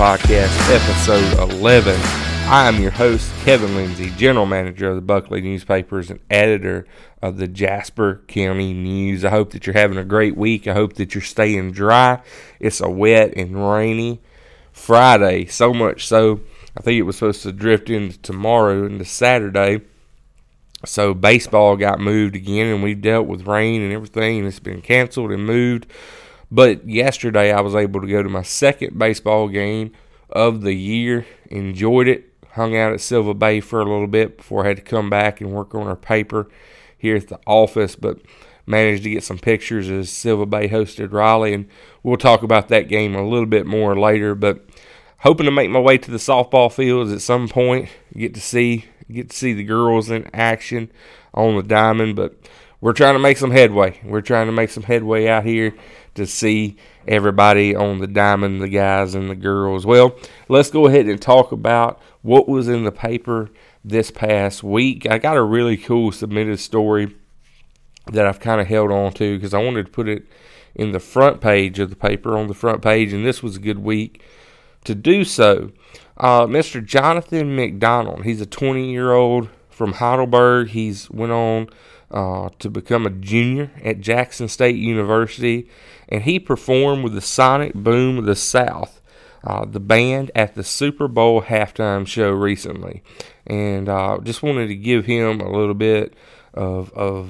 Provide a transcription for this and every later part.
Podcast, episode 11. I am your host, Kevin Lindsay, general manager of the Buckley Newspapers and editor of the Jasper County News. I hope that you're having a great week. I hope that you're staying dry. It's a wet and rainy Friday, so much so I think it was supposed to drift into tomorrow, into Saturday. So baseball got moved again, and we dealt with rain and everything, and it's been canceled and moved. But yesterday I was able to go to my second baseball game of the year. Enjoyed it. Hung out at Silva Bay for a little bit before I had to come back and work on our paper here at the office. But managed to get some pictures as Silva Bay hosted Raleigh. And we'll talk about that game a little bit more later. But hoping to make my way to the softball fields at some point. Get to see the girls in action on the diamond. But we're trying to make some headway. We're trying to make some headway out here to see everybody on the diamond, the guys and the girls. Well, let's go ahead and talk about what was in the paper this past week. I got a really cool submitted story that I've kind of held on to because I wanted to put it in the front page of the paper, on the front page, and this was a good week to do so. Mr. Jonathan McDonald, he's a 20-year-old from Heidelberg. He's went on to become a junior at Jackson State University, and he performed with the Sonic Boom of the South, the band, at the Super Bowl halftime show recently. And just wanted to give him a little bit of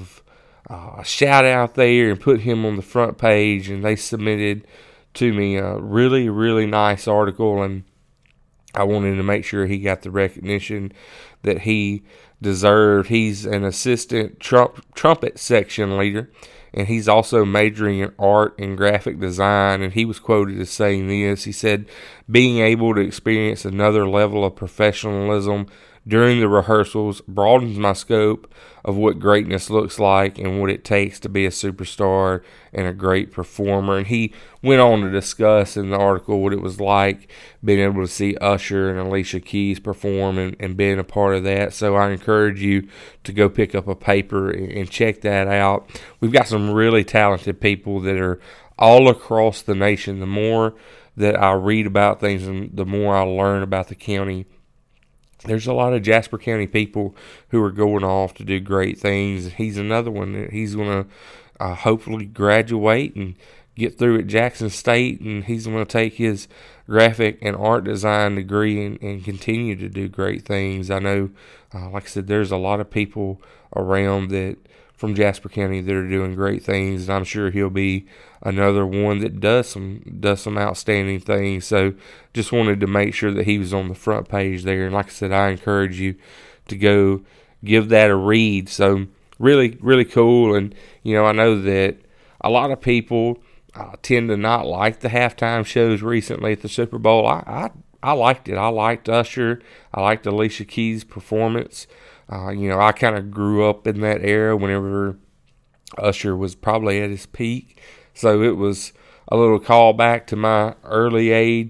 a shout out there and put him on the front page. And they submitted to me a really, really nice article, and I wanted to make sure he got the recognition that he deserved. He's an assistant trumpet section leader, and he's also majoring in art and graphic design. And he was quoted as saying this. He said, "Being able to experience another level of professionalism during the rehearsals broadens my scope of what greatness looks like and what it takes to be a superstar and a great performer." And he went on to discuss in the article what it was like being able to see Usher and Alicia Keys perform and being a part of that. So I encourage you to go pick up a paper and check that out. We've got some really talented people that are all across the nation. The more that I read about things and the more I learn about the county, there's a lot of Jasper County people who are going off to do great things. He's another one that he's going to hopefully graduate and get through at Jackson State, and he's going to take his graphic and art design degree and continue to do great things. I know, like I said, there's a lot of people around that from Jasper County that are doing great things, and I'm sure he'll be another one that does some outstanding things. So just wanted to make sure that he was on the front page there. And like I said, I encourage you to go give that a read. So really, really cool. And, I know that a lot of people tend to not like the halftime shows recently at the Super Bowl. I liked it. I liked Usher. I liked Alicia Keys' performance. I kind of grew up in that era whenever Usher was probably at his peak. So it was a little callback to my early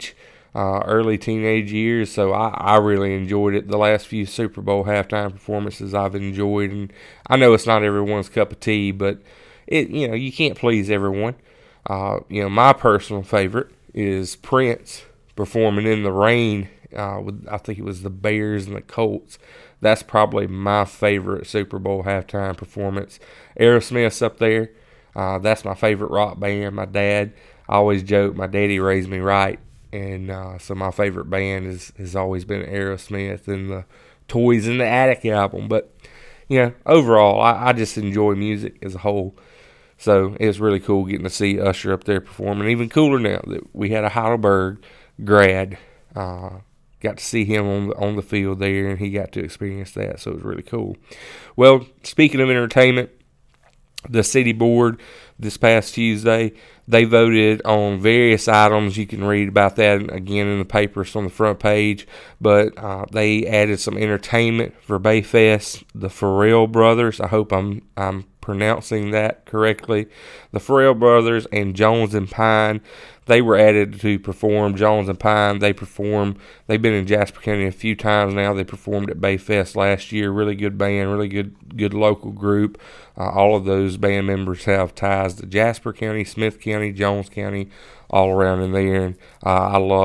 teenage years. So I really enjoyed it. The last few Super Bowl halftime performances I've enjoyed. And I know it's not everyone's cup of tea, but you can't please everyone. My personal favorite is Prince performing in the rain with, I think it was the Bears and the Colts. That's probably my favorite Super Bowl halftime performance. Aerosmith's up there. That's my favorite rock band. My dad, I always joke, my daddy raised me right. And so my favorite band has always been Aerosmith and the Toys in the Attic album. But, overall, I just enjoy music as a whole. So it's really cool getting to see Usher up there performing. Even cooler now that we had a Heidelberg grad. Got to see him on the field there, and he got to experience that. So it was really cool. Well, speaking of entertainment, the city board this past Tuesday, they voted on various items. You can read about that again in the papers on the front page. But they added some entertainment for Bayfest. The Farrell Brothers, I hope I'm pronouncing that correctly. The Farrell Brothers and Jones and Pine, they were added to perform. Jones and Pine, they've been in Jasper County a few times now. They performed at Bayfest last year. Really good band, really good local group. All of those band members have ties to Jasper County, Smith County, Jones County, all around in there. And I love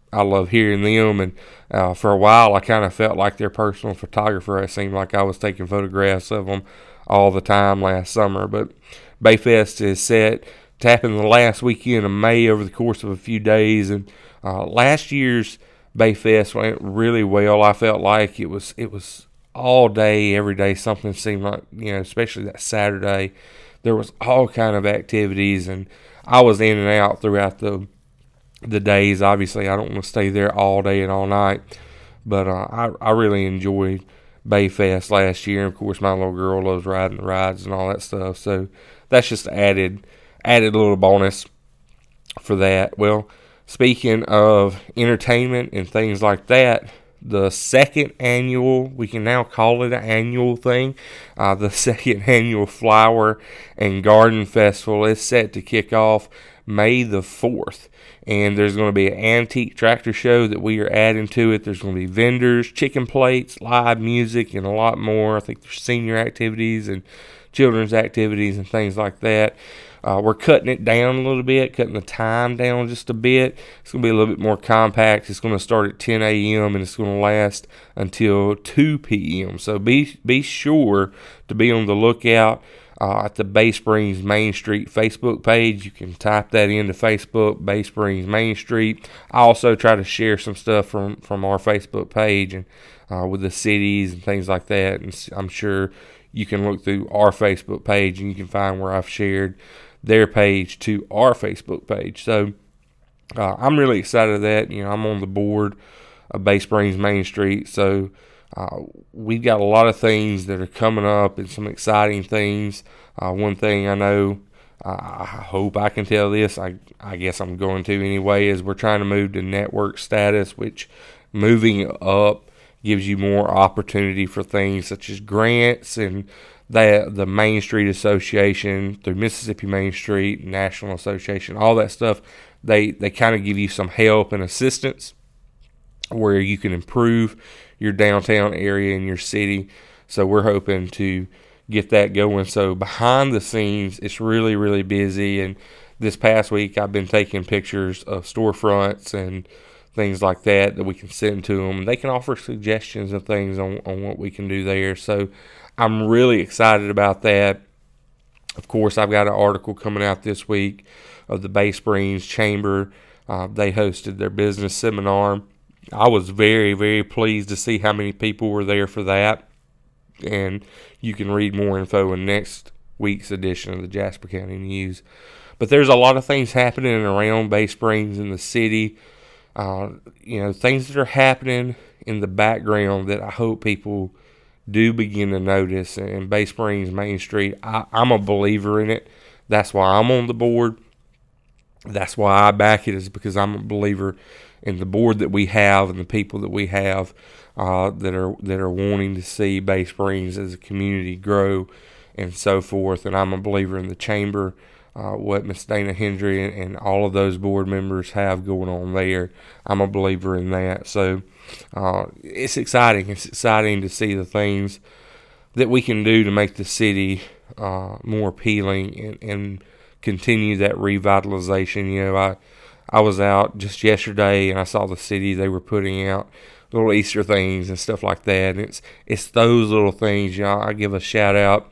I love hearing them. And for a while, I kind of felt like their personal photographer. It seemed like I was taking photographs of them all the time last summer. But Bayfest is set to happen the last weekend of May over the course of a few days. And last year's Bayfest went really well. I felt like it was all day, every day. Something seemed like, especially that Saturday, there was all kind of activities, and I was in and out throughout the days. Obviously, I don't want to stay there all day and all night, but I really enjoyed Bayfest last year. And of course, my little girl loves riding the rides and all that stuff, so that's just added little bonus for that. Well, speaking of entertainment and things like that, the second annual, we can now call it an annual thing, the second annual Flower and Garden Festival is set to kick off May the 4th. And there's going to be an antique tractor show that we are adding to it. There's going to be vendors, chicken plates, live music, and a lot more. I think there's senior activities and children's activities and things like that. We're cutting it down a little bit, cutting the time down just a bit. It's going to be a little bit more compact. It's going to start at 10 a.m. and it's going to last until 2 p.m. So be sure to be on the lookout at the Bay Springs Main Street Facebook page. You can type that into Facebook, Bay Springs Main Street. I also try to share some stuff from our Facebook page and with the cities and things like that. And I'm sure you can look through our Facebook page and you can find where I've shared their page to our Facebook page. So I'm really excited of that. I'm on the board of Bay Springs Main Street, so we've got a lot of things that are coming up and some exciting things. One thing I know, I hope I can tell this, I guess I'm going to anyway, is we're trying to move to network status, which moving up gives you more opportunity for things such as grants, and the Main Street Association through Mississippi Main Street National Association, all that stuff, they kind of give you some help and assistance where you can improve your downtown area in your city. So we're hoping to get that going. So behind the scenes, it's really, really busy. And this past week, I've been taking pictures of storefronts and things like that we can send to them. They can offer suggestions and things on what we can do there. So I'm really excited about that. Of course, I've got an article coming out this week of the Bay Springs Chamber. They hosted their business seminar. I was very, very pleased to see how many people were there for that. And you can read more info in next week's edition of the Jasper County News. But there's a lot of things happening around Bay Springs in the city. Things that are happening in the background that I hope people do begin to notice. And Bay Springs Main Street, I'm a believer in it. That's why I'm on the board. That's why I back it, is because I'm a believer in the board that we have and the people that we have that are wanting to see Bay Springs as a community grow and so forth. And I'm a believer in the chamber, what Miss Dana Hendry and all of those board members have going on there. I'm a believer in that. So it's exciting. It's exciting to see the things that we can do to make the city more appealing and continue that revitalization. I was out just yesterday and I saw the city. They were putting out little Easter things and stuff like that. And it's those little things. I give a shout out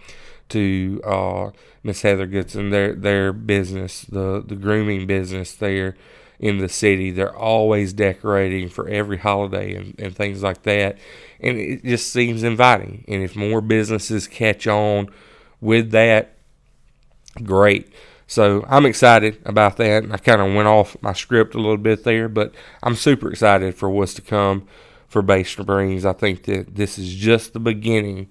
to Miss Heather Goodson, their business, the grooming business there in the city. They're always decorating for every holiday and things like that. And it just seems inviting. And if more businesses catch on with that, great. So I'm excited about that. I kind of went off my script a little bit there, but I'm super excited for what's to come for Bay Springs. I think that this is just the beginning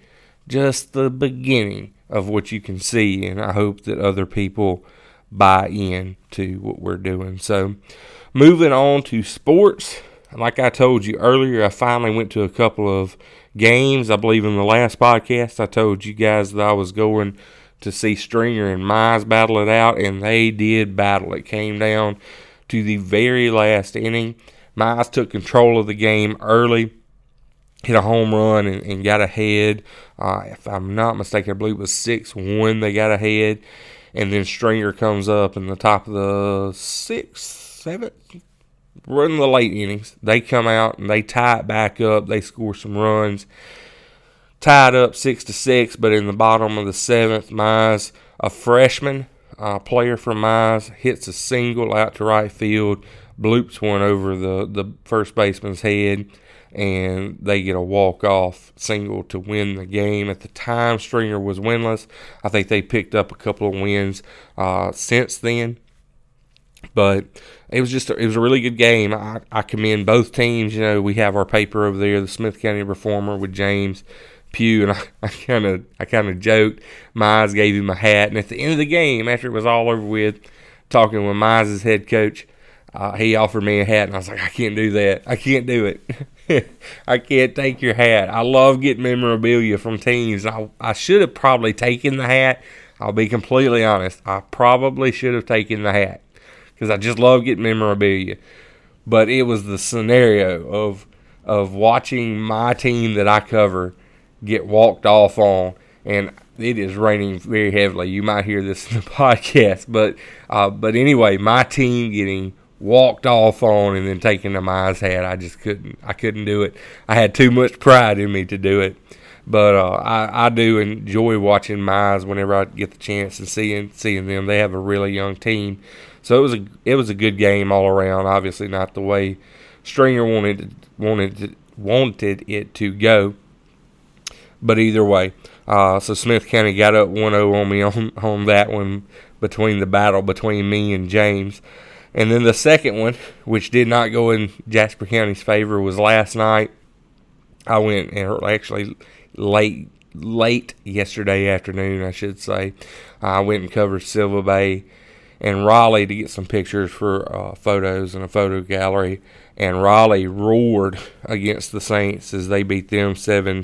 of what you can see, and I hope that other people buy in to what we're doing. So moving on to sports, like I told you earlier, I finally went to a couple of games. I believe in the last podcast I told you guys that I was going to see Stringer and Mize battle it out, and they did battle. It came down to the very last inning. Mize took control of the game early, hit a home run and got ahead. If I'm not mistaken, I believe it was 6-1 they got ahead. And then Stringer comes up in the top of the 6th, 7th, we're in the late innings. They come out and they tie it back up. They score some runs. Tied up 6-6, but in the bottom of the seventh, Mize, a freshman player from Mize, hits a single out to right field, bloops one over the first baseman's head, and they get a walk-off single to win the game. At the time, Stringer was winless. I think they picked up a couple of wins since then. But it was a really good game. I commend both teams. We have our paper over there, the Smith County Reformer with James Pugh, and I kind of joked. Mize gave him a hat, and at the end of the game, after it was all over with, talking with Mize's head coach, he offered me a hat, and I was like, I can't do that. I can't do it. I can't take your hat. I love getting memorabilia from teams. I should have probably taken the hat. I'll be completely honest. I probably should have taken the hat because I just love getting memorabilia. But it was the scenario of watching my team that I cover get walked off on, and it is raining very heavily. You might hear this in the podcast, but anyway, my team getting walked off on and then taking the Mize hat, I couldn't do it. I had too much pride in me to do it, but I do enjoy watching Mize whenever I get the chance and seeing them. They have a really young team, so it was a good game all around. Obviously, not the way Stringer wanted it to go. But either way, so Smith County got up 1-0 on me on that one, between the battle between me and James. And then the second one, which did not go in Jasper County's favor, was last night. I went, and actually late yesterday afternoon, I should say. I went and covered Silva Bay and Raleigh to get some pictures for photos and a photo gallery. And Raleigh roared against the Saints as they beat them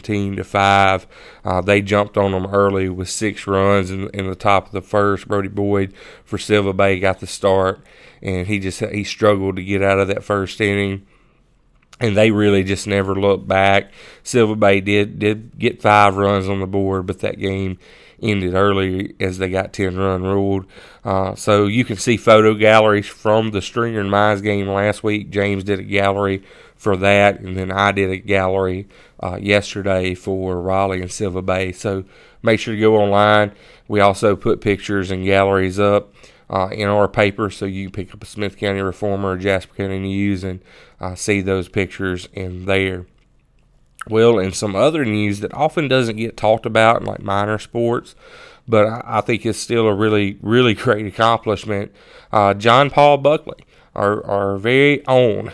17-5. They jumped on them early with 6 runs in the top of the first. Brody Boyd for Silva Bay got the start, and he struggled to get out of that first inning. And they really just never looked back. Silva Bay did get 5 runs on the board, but that game ended early as they got 10-run ruled. So you can see photo galleries from the Stringer and Mize game last week. James did a gallery for that, and then I did a gallery yesterday for Raleigh and Silva Bay. So make sure to go online. We also put pictures and galleries up in our paper, so you can pick up a Smith County Reformer or Jasper County News and see those pictures in there. Well, and some other news that often doesn't get talked about in like minor sports, but I think it's still a really, really great accomplishment. John Paul Buckley, our very own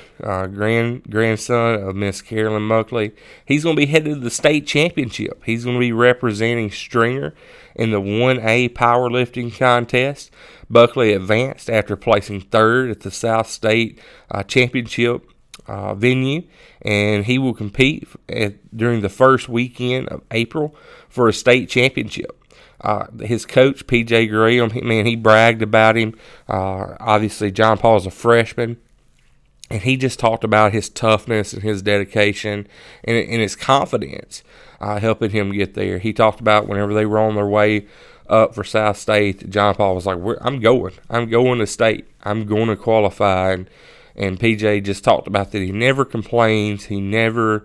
grandson of Miss Carolyn Buckley, he's going to be headed to the state championship. He's going to be representing Stringer in the 1A powerlifting contest. Buckley advanced after placing 3rd at the South State Championship venue, and he will compete during the first weekend of April for a state championship. His coach, P.J. Graham, he bragged about him. Obviously, John Paul's a freshman, and he just talked about his toughness and his dedication and his confidence helping him get there. He talked about whenever they were on their way up for South State, John Paul was like, I'm going to state. I'm going to qualify. And PJ just talked about that he never complains. He never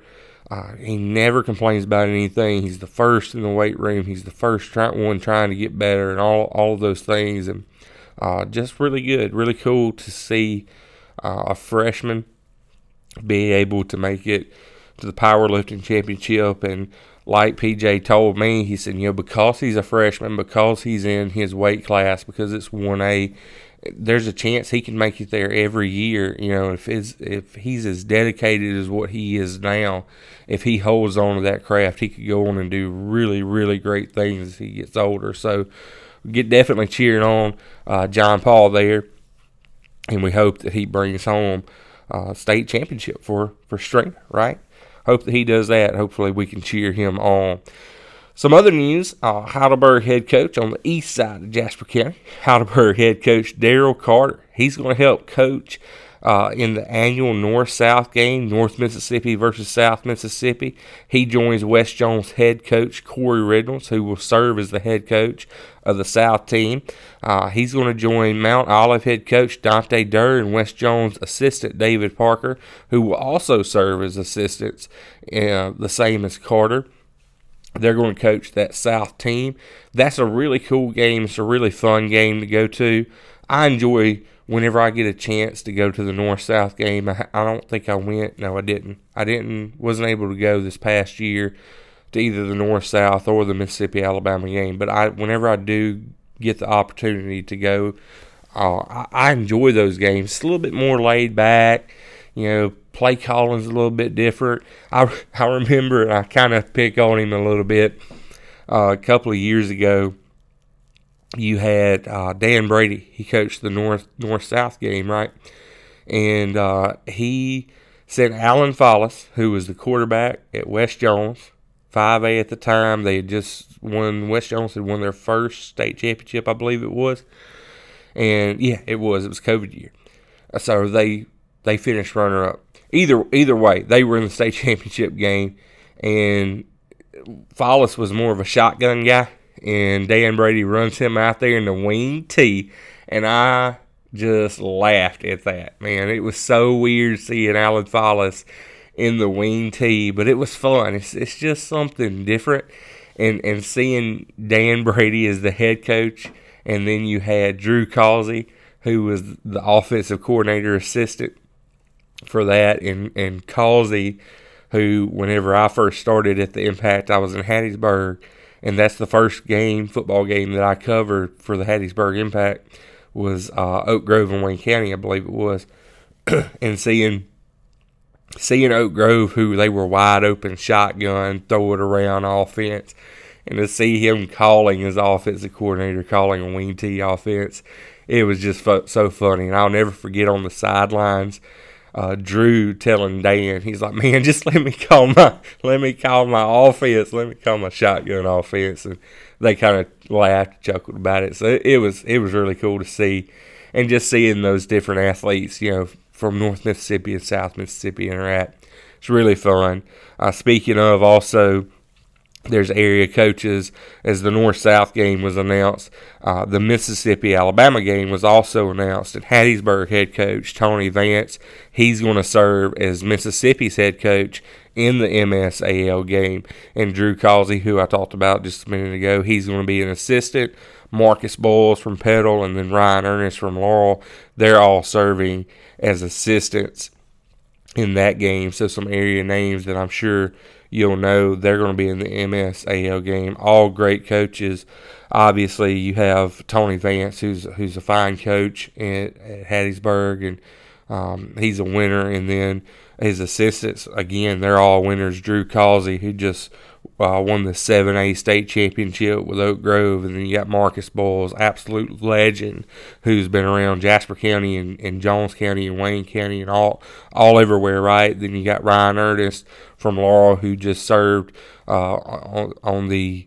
complains about anything. He's the first in the weight room. He's the first one trying to get better and all of those things. And just really good, really cool to see a freshman be able to make it to the powerlifting championship. And like PJ told me, he said, because he's a freshman, because he's in his weight class, because it's 1A, there's a chance he can make it there every year. If he's as dedicated as what he is now, if he holds on to that craft, he could go on and do really, really great things as he gets older. So definitely cheering on John Paul there, and we hope that he brings home state championship for Stringer, right? Hope that he does that. Hopefully we can cheer him on. Some other news, Heidelberg head coach on the east side of Jasper County, Heidelberg head coach Daryl Carter. He's going to help coach in the annual North-South game, North Mississippi versus South Mississippi. He joins West Jones head coach Corey Reynolds, who will serve as the head coach of the South team. He's going to join Mount Olive head coach Dante Durr and West Jones assistant David Parker, who will also serve as assistants, the same as Carter. They're going to coach that South team. That's a really cool game. It's a really fun game to go to. I enjoy whenever I get a chance to go to the North-South game. I don't think I went. No, I didn't. Wasn't able to go this past year to either the North-South or the Mississippi-Alabama game. But whenever I do get the opportunity to go, I enjoy those games. It's a little bit more laid back. Play calling's a little bit different. I remember, and I kind of pick on him a little bit, a couple of years ago, you had Dan Brady. He coached the North-South game, right? And he sent Alan Follis, who was the quarterback at West Jones, 5A at the time. They had just won, West Jones had won their first state championship, I believe it was. And, yeah, it was COVID year. So they finished runner-up. Either way, they were in the state championship game, and Follis was more of a shotgun guy, and Dan Brady runs him out there in the wing tee, and I just laughed at that. Man, it was so weird seeing Alan Follis in the wing tee, but it was fun. It's just something different, and seeing Dan Brady as the head coach, and then you had Drew Causey, who was the offensive coordinator assistant for that, and Causey, who whenever I first started at the Impact, I was in Hattiesburg, and that's the first football game that I covered for the Hattiesburg Impact was Oak Grove and Wayne County, I believe it was. And seeing Oak Grove, who they were wide open shotgun, throw it around offense, and to see him calling as offensive coordinator, calling a wing tee offense, it was just so funny. And I'll never forget on the sidelines, Drew telling Dan, he's like, man, just let me call my offense, let me call my shotgun offense, and they kind of laughed, chuckled about it. So it was really cool to see, and just seeing those different athletes, from North Mississippi and South Mississippi interact. It's really fun. Speaking of, also, there's area coaches. As the North-South game was announced, the Mississippi-Alabama game was also announced. And Hattiesburg head coach Tony Vance, he's going to serve as Mississippi's head coach in the MSAL game. And Drew Causey, who I talked about just a minute ago, he's going to be an assistant. Marcus Boyles from Petal, and then Ryan Ernest from Laurel, they're all serving as assistants in that game. So some area names that I'm sure you'll know, they're going to be in the MSAL game. All great coaches. Obviously, you have Tony Vance, who's a fine coach at Hattiesburg, and he's a winner. And then his assistants, again, they're all winners. Drew Causey, who just won the 7A state championship with Oak Grove, and then you got Marcus Boyles, absolute legend, who's been around Jasper County and Jones County and Wayne County and all everywhere, right? Then you got Ryan Ernest from Laurel, who just served on the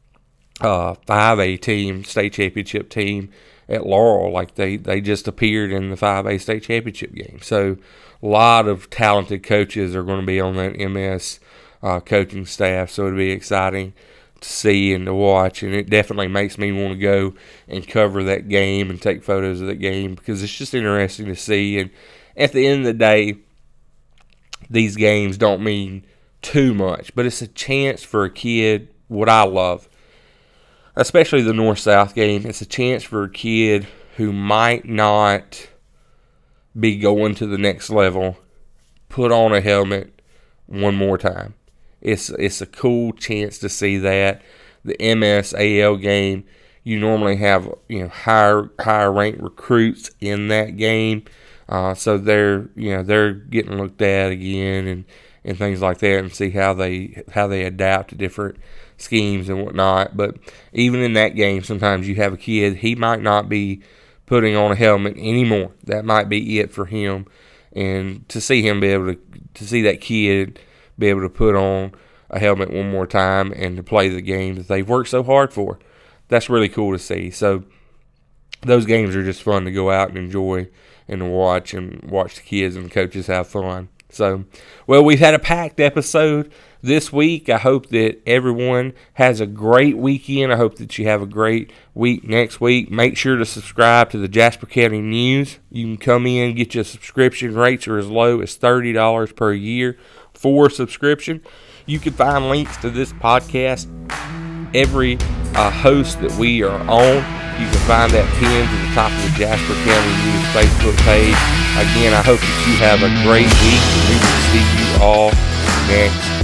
5A team, state championship team at Laurel. Like they just appeared in the 5A state championship game. So a lot of talented coaches are going to be on that MS coaching staff, so it'll be exciting to see and to watch, and it definitely makes me want to go and cover that game and take photos of that game, because it's just interesting to see. And at the end of the day, these games don't mean too much, but it's a chance for a kid, what I love, especially the North-South game, it's a chance for a kid who might not be going to the next level, put on a helmet one more time. It's a cool chance to see that. The MSAL game, you normally have higher ranked recruits in that game, so they're getting looked at again and things like that, and see how they adapt to different schemes and whatnot. But even in that game, sometimes you have a kid, he might not be putting on a helmet anymore. That might be it for him, and to see him be able to see that kid be able to put on a helmet one more time and to play the game that they've worked so hard for, that's really cool to see. So those games are just fun to go out and enjoy and watch the kids and coaches have fun. So, well, we've had a packed episode this week. I hope that everyone has a great weekend. I hope that you have a great week next week. Make sure to subscribe to the Jasper County News. You can come in, get your subscription. Rates are as low as $30 per year for subscription. You can find links to this podcast, every host that we are on. You can find that pinned to the top of the Jasper County News Facebook page. Again, I hope that you have a great week, and we will see you all next